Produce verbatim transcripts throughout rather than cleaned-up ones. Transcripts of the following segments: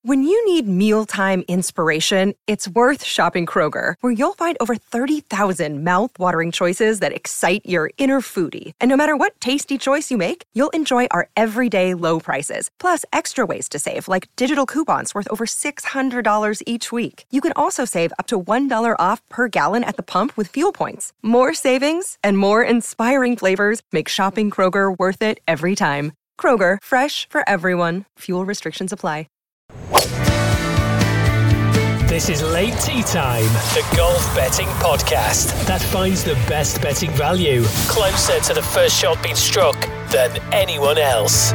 When you need mealtime inspiration, it's worth shopping Kroger, where you'll find over thirty thousand mouth-watering choices that excite your inner foodie. And no matter what tasty choice you make, you'll enjoy our everyday low prices, plus extra ways to save, like digital coupons worth over six hundred dollars each week. You can also save up to one dollar off per gallon at the pump with fuel points. More savings and more inspiring flavors make shopping Kroger worth it every time. Kroger, fresh for everyone. Fuel restrictions apply. This is Late Tea Time, the golf betting podcast that finds the best betting value closer to the first shot being struck than anyone else.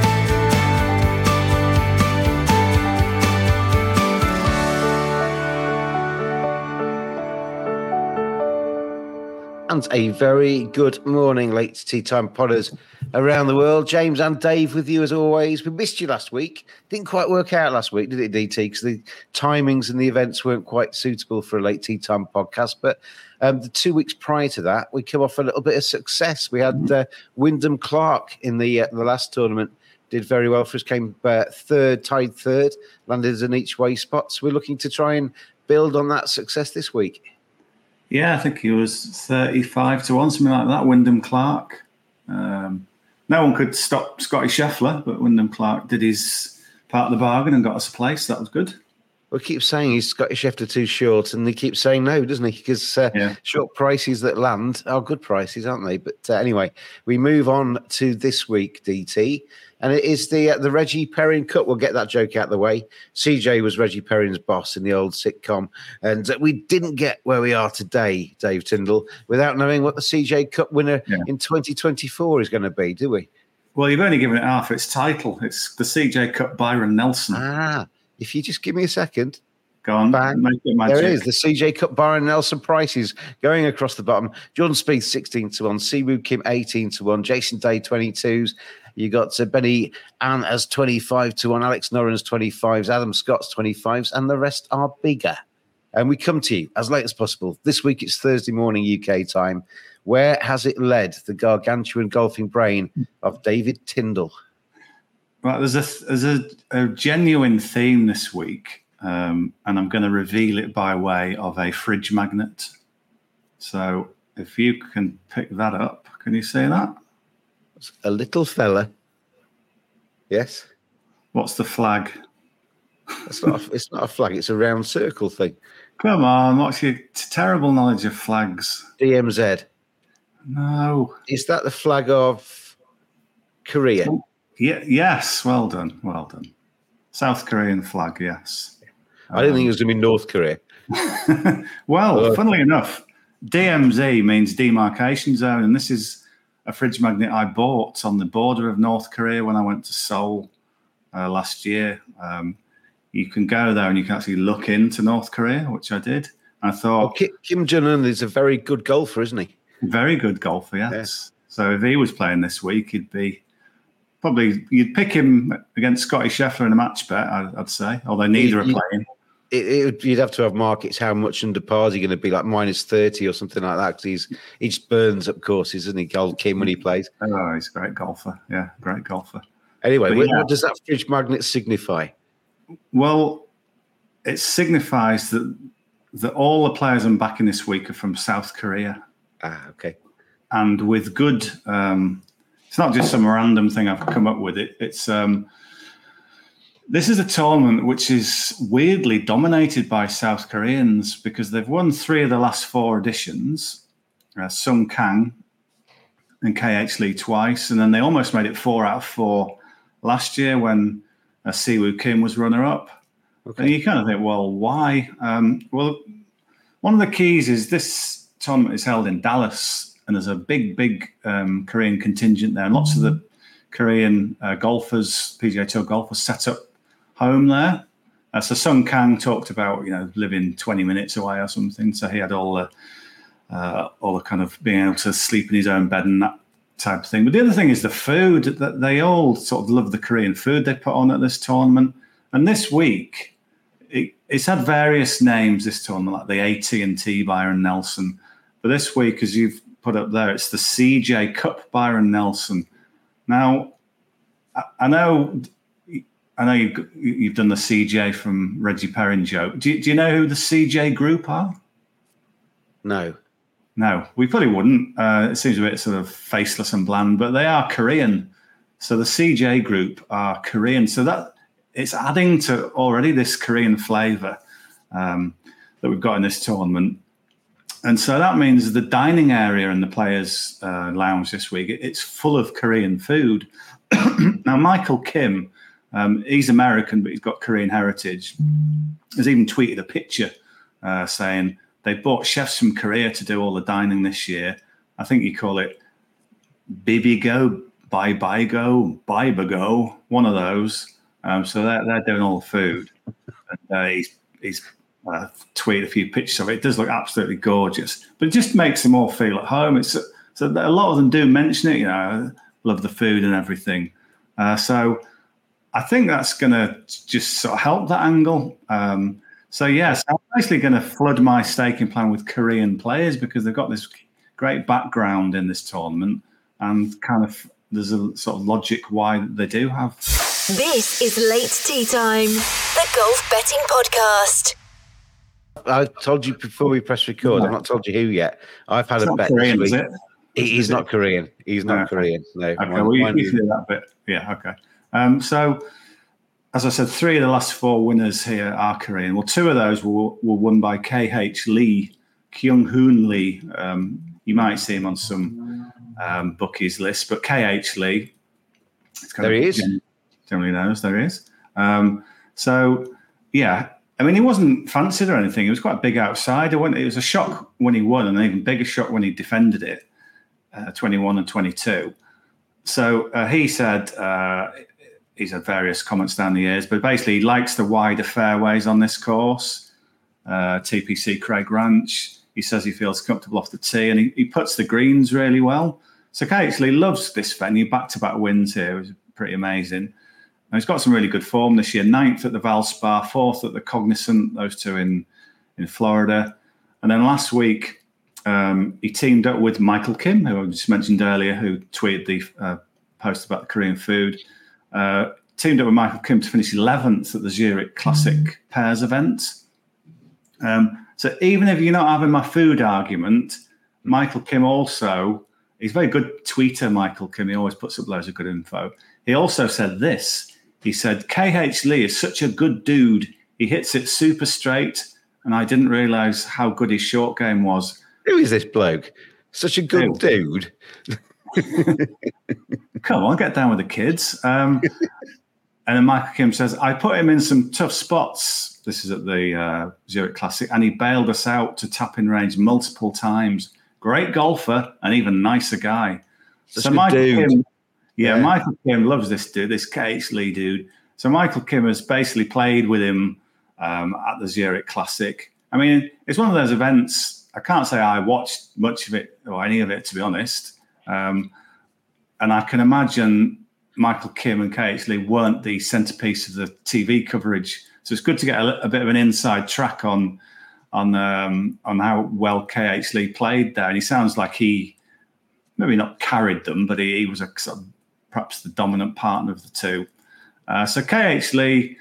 And a very good morning, Late Tea Time podders around the world. James and Dave with you as always. We missed you last week. Didn't quite work out last week, did it, D T? Because the timings and the events weren't quite suitable for a Late Tea Time podcast. But um, the two weeks prior to that, we come off a little bit of success. We had uh, Wyndham Clark in the uh, the last tournament. Did very well for us, came uh, third, tied third, landed as an each way spot. So we're looking to try and build on that success this week. Yeah, I think he was thirty-five to one, something like that, Wyndham Clark. Um, no one could stop Scotty Scheffler, but Wyndham Clark did his part of the bargain and got us a place. That was good. We keep saying he's Scotty Scheffler too short, and he keeps saying no, doesn't he? Because uh, yeah. short prices that land are good prices, aren't they? But uh, anyway, we move on to this week, D T, and it is the uh, the Reggie Perrin Cup. We'll get that joke out of the way. C J was Reggie Perrin's boss in the old sitcom, and uh, we didn't get where we are today, Dave Tyndall, without knowing what the C J Cup winner yeah. in twenty twenty-four is going to be, do we? Well, you've only given it half its title. It's the C J Cup Byron Nelson. Ah. If you just give me a second. Go on. Bang. Make it magic. There it is. The C J Cup Byron Nelson prices going across the bottom. Jordan Spieth sixteen to one. Siwoo Kim eighteen to one. Jason Day twenty-twos. You got uh, Benny Ann as twenty-five to one. Alex Noren's twenty-fives. Adam Scott's twenty-fives. And the rest are bigger. And we come to you as late as possible. This week it's Thursday morning U K time. Where has it led the gargantuan golfing brain of David Tyndall? Right, there's a there's a, a genuine theme this week, um, and I'm going to reveal it by way of a fridge magnet. So if you can pick that up, can you see that? A little fella. Yes. What's the flag? It's not a, it's not a flag, it's a round circle thing. Come on, what's your t- terrible knowledge of flags? D M Z. No. Is that the flag of Korea? Oh. Yeah, yes, well done, well done. South Korean flag, yes. I didn't um, think it was going to be North Korea. well, uh, funnily enough, D M Z means demarcation zone, and this is a fridge magnet I bought on the border of North Korea when I went to Seoul uh, last year. Um, you can go there and you can actually look into North Korea, which I did. I thought... Well, Kim Jong-un is a very good golfer, isn't he? Very good golfer, yes. Yeah. So if he was playing this week, he'd be... Probably you'd pick him against Scotty Scheffler in a match bet, I'd, I'd say, although neither you, are playing. It, it, you'd have to have markets. How much under par is he going to be? Like minus thirty or something like that? Because he's he just burns up courses, isn't he? Old Kim when he plays. Oh, he's a great golfer. Yeah, great golfer. Anyway, what, yeah. what does that fridge magnet signify? Well, it signifies that that all the players I'm backing this week are from South Korea. Ah, okay. And with good. Um, It's not just some random thing I've come up with. It. It's um, this is a tournament which is weirdly dominated by South Koreans because they've won three of the last four editions. Uh, Sung Kang and K H Lee twice, and then they almost made it four out of four last year when uh, Siwoo Kim was runner-up. Okay. And you kind of think, well, why? Um, well, one of the keys is this tournament is held in Dallas. And there's a big, big um, Korean contingent there. And lots of the Korean uh, golfers, P G A Tour golfers, set up home there. Uh, so Sung Kang talked about, you know, living twenty minutes away or something. So he had all the, uh, all the kind of being able to sleep in his own bed and that type of thing. But the other thing is the food. That they all sort of love the Korean food they put on at this tournament. And this week, it, it's had various names, this tournament, like the A T and T Byron Nelson. But this week, as you've put up there, it's the C J Cup Byron Nelson. Now, I, I know I know you've you've done the C J from Reggie Perrin joke. Do you, do you know who the C J Group are? No. No, we probably wouldn't. Uh, it seems a bit sort of faceless and bland, but they are Korean. So the C J Group are Korean. So that it's adding to already this Korean flavour um, that we've got in this tournament. And so that means the dining area in the players' uh, lounge this week, it's full of Korean food. Now, Michael Kim, um, he's American, but he's got Korean heritage, has even tweeted a picture uh, saying they bought chefs from Korea to do all the dining this year. I think you call it Bibigo, Bye Bye Go, Bye Go, one of those. Um, so they're, they're doing all the food. And, uh, he's he's uh, tweeted a few pictures of it. It does look absolutely gorgeous, but it just makes them all feel at home. It's so a lot of them do mention it, you know, love the food and everything. Uh, so I think that's going to just sort of help that angle. Um, so, yes, I'm basically going to flood my staking plan with Korean players because they've got this great background in this tournament and kind of there's a sort of logic why they do have. This is Late Tea Time, the golf betting podcast. I told you before we press record. I've not told you who yet. I've had it's a not bet Korean, this week. Is it? He, he's not Korean. He's not okay. Korean. No. Okay, Mine, well, you, mine you can do that bit. Yeah, okay. Um, so, as I said, three of the last four winners here are Korean. Well, two of those were, were won by K H Lee, Kyung Hoon Lee. Um, you might see him on some um, bookies list, but K H Lee. There he is. Generally knows there he is. Um, so, yeah. I mean, he wasn't fancied or anything. He was quite a big outsider. When, it was a shock when he won, and an even bigger shock when he defended it, uh, twenty-one and twenty-two. So uh, he said, uh, he's had various comments down the years, but basically he likes the wider fairways on this course, uh, T P C Craig Ranch. He says he feels comfortable off the tee, and he, he puts the greens really well. So K H Lee loves this venue, back-to-back wins here. It was pretty amazing. And he's got some really good form this year. Ninth at the Valspar, fourth at the Cognizant, those two in, in Florida. And then last week, um, he teamed up with Michael Kim, who I just mentioned earlier, who tweeted the uh, post about the Korean food. Uh, teamed up with Michael Kim to finish eleventh at the Zurich Classic mm-hmm. Pairs event. Um, so even if you're not having my food argument, Michael Kim also, he's a very good tweeter, Michael Kim. He always puts up loads of good info. He also said this. He said, K H Lee is such a good dude. He hits it super straight, and I didn't realise how good his short game was. Who is this bloke? Such a good Ew. dude. Come on, get down with the kids. Um, and then Michael Kim says, I put him in some tough spots. This is at the uh, Zurich Classic, and he bailed us out to tap in range multiple times. Great golfer and even nicer guy. Such so a good Michael dude. Kim, Yeah, yeah, Michael Kim loves this dude, this K H Lee dude. So Michael Kim has basically played with him um, at the Zurich Classic. I mean, it's one of those events, I can't say I watched much of it or any of it, to be honest. Um, and I can imagine Michael Kim and K H Lee weren't the centerpiece of the T V coverage. So it's good to get a, a bit of an inside track on on um, on how well K H Lee played there. And he sounds like he maybe not carried them, but he, he was a sort of perhaps the dominant partner of the two. Uh, so K H Lee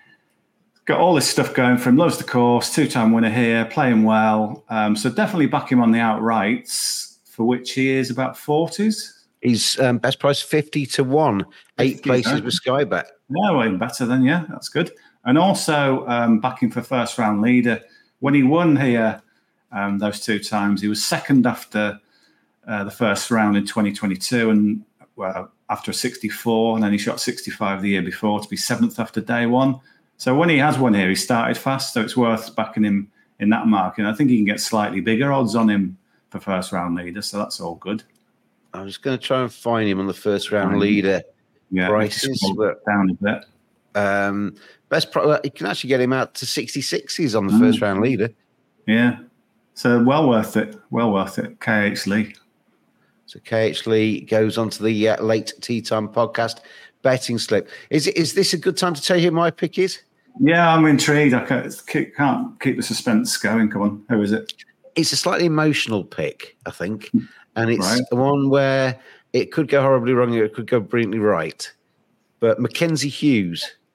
got all this stuff going for him, loves the course, two-time winner here, playing well. Um, so definitely back him on the outrights, for which he is about forties. He's um, best price fifty to one, eight fifty, places huh? with Sky Bet. Yeah, well, even better then, yeah, that's good. And also um, backing for first round leader. When he won here um, those two times, he was second after uh, the first round in twenty twenty-two, and well, after a sixty-four, and then he shot sixty-five the year before to be seventh after day one. So when he has one here, he started fast, so it's worth backing him in that market. And I think he can get slightly bigger odds on him for first round leader, so that's all good. I'm just going to try and find him on the first round leader yeah, prices. But, down a bit. Um, best pro- you can actually get him out to sixty-sixes on the mm. first round leader. Yeah, so well worth it. Well worth it. K H Lee. So K H Lee goes on to the uh, Late Tea Time podcast betting slip. Is it, is this a good time to tell you who my pick is? Yeah, I'm intrigued. I can't, can't keep the suspense going. Come on, who is it? It's a slightly emotional pick, I think. And it's right. one where it could go horribly wrong or it could go brilliantly right. But Mackenzie Hughes.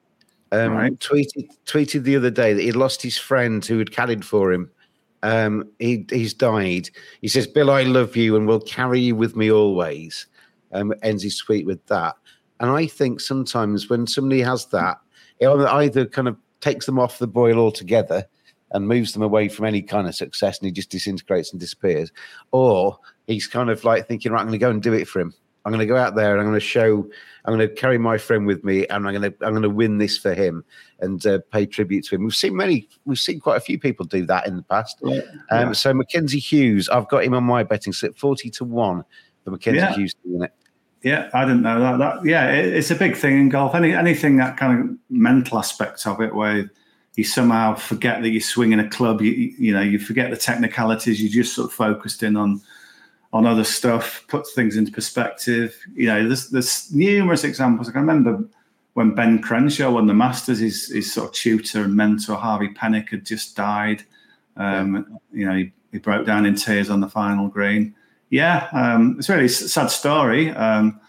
um, right. tweeted tweeted the other day that he'd lost his friend who had caddied for him. Um, he he's died. He says, "Bill, I love you and will carry you with me always." Um, ends his tweet with that. And I think sometimes when somebody has that, it either kind of takes them off the boil altogether and moves them away from any kind of success, and he just disintegrates and disappears, or he's kind of like thinking, right, I'm going to go and do it for him. I'm going to go out there and I'm going to show, I'm going to carry my friend with me, and I'm going to, I'm going to win this for him and uh, pay tribute to him. We've seen many, we've seen quite a few people do that in the past. Yeah. Um, yeah. So Mackenzie Hughes, I've got him on my betting slip, forty to one for Mackenzie yeah. Hughes to win it. Yeah, I didn't know that. that yeah, it, it's a big thing in golf. Any anything that kind of mental aspect of it, where you somehow forget that you're swinging a club. You you know, you forget the technicalities. You just sort of focused in on on other stuff, puts things into perspective. You know, there's there's numerous examples. I can remember when Ben Crenshaw won the Masters, his his sort of tutor and mentor Harvey Pennick had just died. Um, yeah. You know, he, he broke down in tears on the final green. Yeah, um, it's a really sad story um,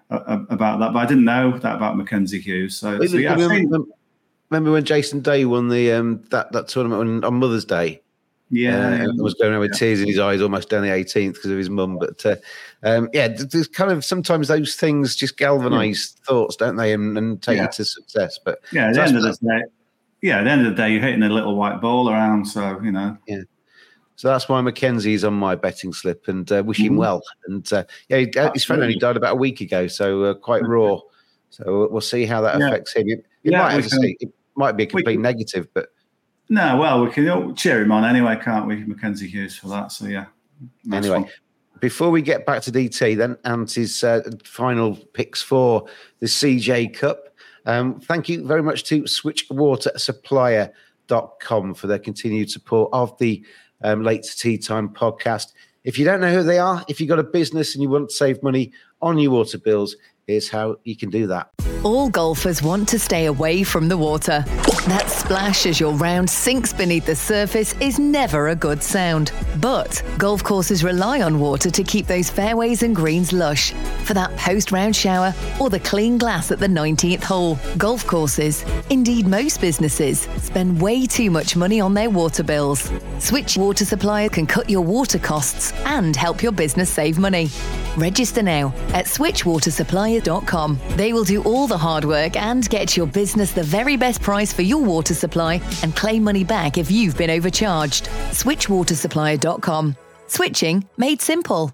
about that, but I didn't know that about Mackenzie Hughes. So, so yeah, remember, remember when Jason Day won the um, that that tournament on, on Mother's Day? Yeah, uh, was going around with yeah. tears in his eyes almost down the eighteenth because of his mum. But uh, um, yeah, there's kind of sometimes those things just galvanise yeah. thoughts, don't they, and, and take yeah. you to success. But yeah, at so the end of the day, yeah, at the end of the day, you're hitting a little white ball around, so you know. Yeah. So that's why Mackenzie's on my betting slip, and uh, wish him mm-hmm. well. And uh, yeah, he, his friend only died about a week ago, so uh, quite raw. So we'll see how that yeah. affects him. It, it yeah, might, can, say, it might be a complete can, negative, but no. Well, we can cheer him on anyway, can't we, Mackenzie Hughes, for that? So yeah. Nice anyway, one. Before we get back to D T, then and his uh, final picks for the C J Cup. Um, thank you very much to switch water supplier dot com for their continued support of the Um, Late Tea Time podcast. If you don't know who they are, if you've got a business and you want to save money on your water bills, here's how you can do that. All golfers want to stay away from the water. That splash as your round sinks beneath the surface is never a good sound. But golf courses rely on water to keep those fairways and greens lush. For that post-round shower or the clean glass at the nineteenth hole. Golf courses, indeed most businesses, spend way too much money on their water bills. Switch Water Supplier can cut your water costs and help your business save money. Register now at switch water supplier dot com. They will do all the hard work and get your business the very best price for your water supply and claim money back if you've been overcharged. switch water supplier dot com. Switching made simple.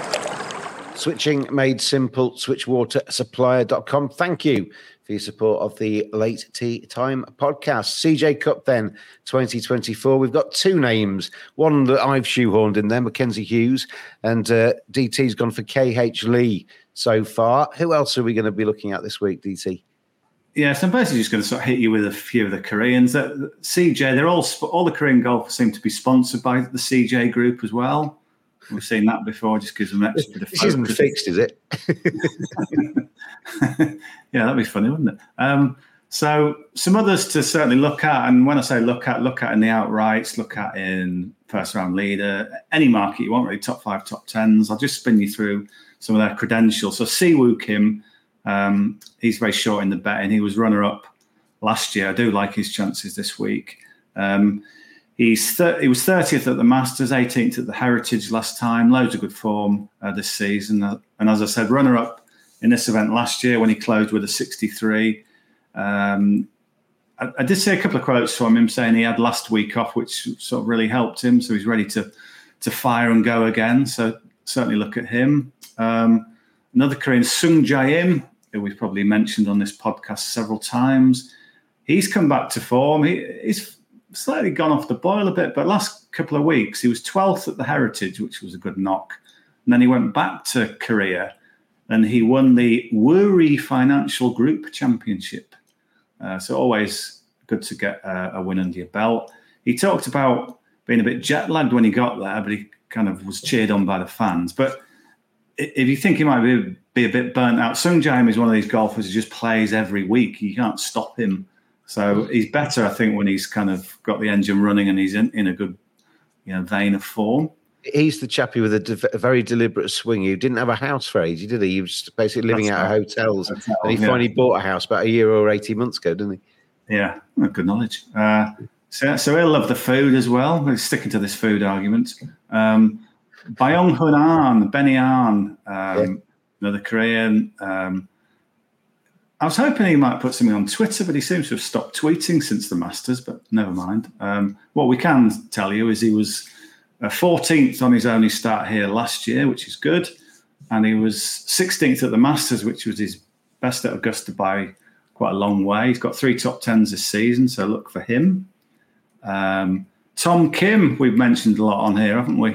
Switching made simple. switch water supplier dot com. Thank you for your support of the Late Tea Time podcast. C J Cup then, twenty twenty-four. We've got two names. One that I've shoehorned in there, Mackenzie Hughes, and uh, D T's gone for K H Lee so far. Who else are we going to be looking at this week, D T? Yeah, so I'm basically just going to sort of hit you with a few of the Koreans. Uh, C J, they're all, all the Korean golfers seem to be sponsored by the C J group as well. We've seen that before, just gives them an extra bit of focus. This isn't fixed, is it? Yeah, that'd be funny, wouldn't it? Um, so some others to certainly look at, and when I say look at, look at in the outrights, look at in first round leader, any market you want, really, top five, top tens. I'll just spin you through some of their credentials. So Siwoo Kim, um, he's very short in the betting. He was runner-up last year. I do like his chances this week. Um, He's thir- he was thirtieth at the Masters, eighteenth at the Heritage last time. Loads of good form uh, this season. Uh, and as I said, runner-up in this event last year when he closed with a sixty-three. Um, I, I did see a couple of quotes from him saying he had last week off, which sort of really helped him. So he's ready to to fire and go again. So certainly look at him. Um, another Korean, Sung Jae-im, who we've probably mentioned on this podcast several times. He's come back to form. He, he's slightly gone off the boil a bit, but last couple of weeks he was twelfth at the Heritage, which was a good knock. And then he went back to Korea and he won the Woori Financial Group Championship. Uh, so always good to get a, a win under your belt. He talked about being a bit jet lagged when he got there, but he kind of was cheered on by the fans. But if you think he might be, be a bit burnt out, Sung Jae-im is one of these golfers who just plays every week. You can't stop him. So he's better, I think, when he's kind of got the engine running and he's in, in a good, you know, vein of form. He's the chappie with a, de- a very deliberate swing. He didn't have a house for ages, did he? He was basically living That's out right. of hotels. Hotel, and he yeah. finally bought a house about a year or eighteen months ago, didn't he? Yeah, oh, good knowledge. Uh, so, so he'll love the food as well. We're sticking to this food argument. Um, Byung Hun An, Benny An, um, yeah. another Korean. Um, I was hoping he might put something on Twitter, but he seems to have stopped tweeting since the Masters, but never mind. Um, what we can tell you is he was uh, fourteenth on his only start here last year, which is good. And he was sixteenth at the Masters, which was his best at Augusta by quite a long way. He's got three top tens this season, so look for him. Um, Tom Kim, we've mentioned a lot on here, haven't we?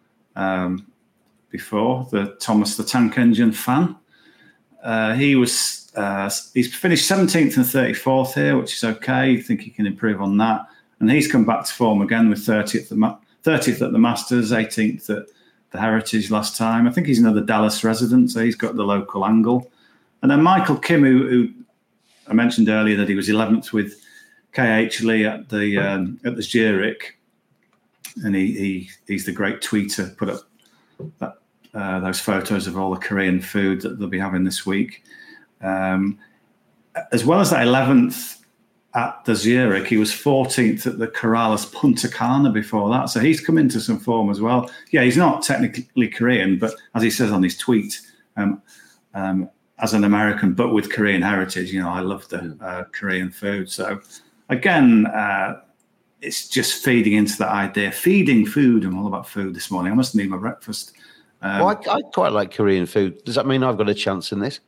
Um, before, the Thomas the Tank Engine fan. Uh, he was uh, he's finished seventeenth and thirty-fourth here, which is okay. I think he can improve on that. And he's come back to form again with thirtieth at the, thirtieth at the Masters, eighteenth at the Heritage last time. I think he's another Dallas resident, so he's got the local angle. And then Michael Kim, who, who I mentioned earlier that he was eleventh with K H Lee at the um, at the Zurich, and he, he he's the great tweeter. Put up that, uh, those photos of all the Korean food that they'll be having this week, um, as well as that eleventh at the Zurich. He was fourteenth at the Corrales Punta Cana before that, so he's come into some form as well. Yeah, he's not technically Korean, but as he says on his tweet, um, um, as an American, but with Korean heritage, you know, I love the uh, Korean food. So again, uh, it's just feeding into that idea, feeding food. I'm all about food this morning. I must need my breakfast. Um, well, I, I quite like Korean food. Does that mean I've got a chance in this?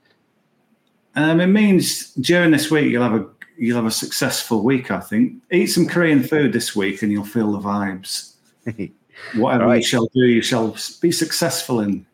Um, it means during this week you'll have a you'll have a successful week. I think eat some Korean food this week, and you'll feel the vibes. Whatever right. you shall do, you shall be successful in.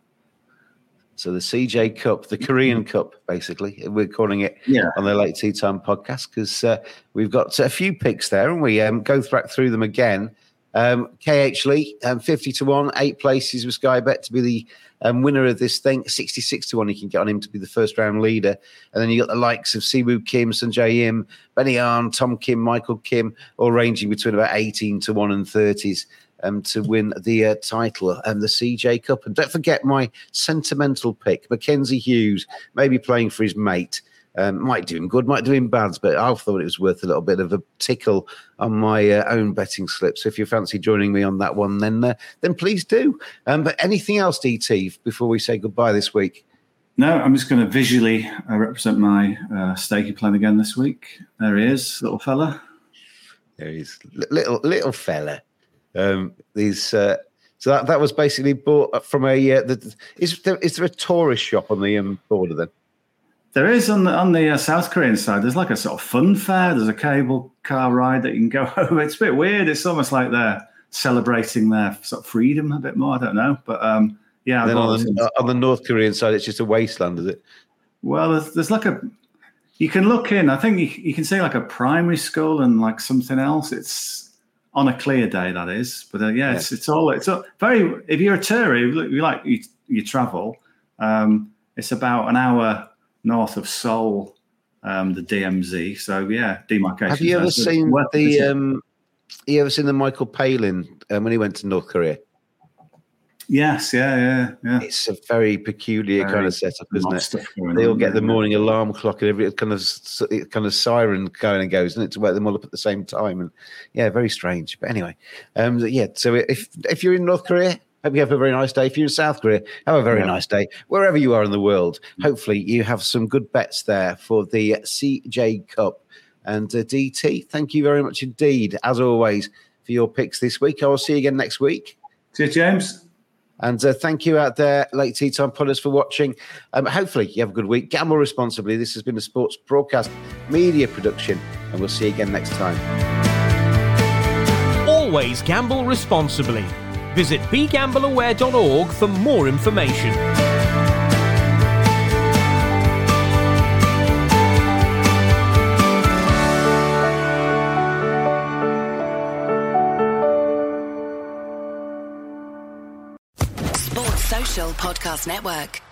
So the C J Cup, the Korean Cup, basically, we're calling it yeah. on the Late Tea Time podcast because uh, we've got a few picks there, and we um, go back through them again. Um, K H Lee, um, fifty to one, eight places with Sky Bet to be the um, winner of this thing. sixty-six to one, you can get on him to be the first round leader. And then you got the likes of Siwoo Kim, Sunjae Im, Benny Arn, Tom Kim, Michael Kim, all ranging between about eighteen to one and thirties. Um, to win the uh, title and um, the C J Cup. And don't forget my sentimental pick, Mackenzie Hughes, maybe playing for his mate. Um, might do him good, might do him bad, but I thought it was worth a little bit of a tickle on my uh, own betting slip. So if you fancy joining me on that one, then uh, then please do. Um, but anything else, D T, before we say goodbye this week? No, I'm just going to visually uh, represent my uh, stakey plan again this week. There he is, little fella. There he is, L- little little fella. Um, these uh, so that, that was basically bought from a. Uh, the, is there is there a tourist shop on the um, border then? There is on the on the uh, South Korean side. There's like a sort of fun fair. There's a cable car ride that you can go over. It's a bit weird. It's almost like they're celebrating their sort of freedom a bit more. I don't know, but um, yeah. Then on the, on the North Korean side, it's just a wasteland, is it? Well, there's, there's like a. You can look in. I think you, you can see like a primary school and like something else. It's. On a clear day, that is, but uh, yeah, yeah, it's it's all it's all very. If you're a tourer, you like you, you travel. Um, it's about an hour north of Seoul, um, the D M Z. So yeah, demarcation. Have you ever seen the? Um, you ever seen the Michael Palin um, when he went to North Korea? Yes, yeah, yeah, yeah. It's a very peculiar very kind of setup, isn't it? They all get the there, morning yeah. alarm clock and every kind of kind of siren going and goes, and it to wake them all up at the same time. And yeah, very strange. But anyway, um, yeah. So if if you're in North Korea, hope you have a very nice day. If you're in South Korea, have a very yeah. nice day. Wherever you are in the world, hopefully you have some good bets there for the C J Cup. And uh, D T, thank you very much indeed, as always, for your picks this week. I will see you again next week. Cheers, James. And uh, thank you out there, Late Tea Time Podders, for watching. Um, hopefully you have a good week. Gamble responsibly. This has been a sports broadcast media production, and we'll see you again next time. Always gamble responsibly. Visit be gamble aware dot org for more information. Podcast Network.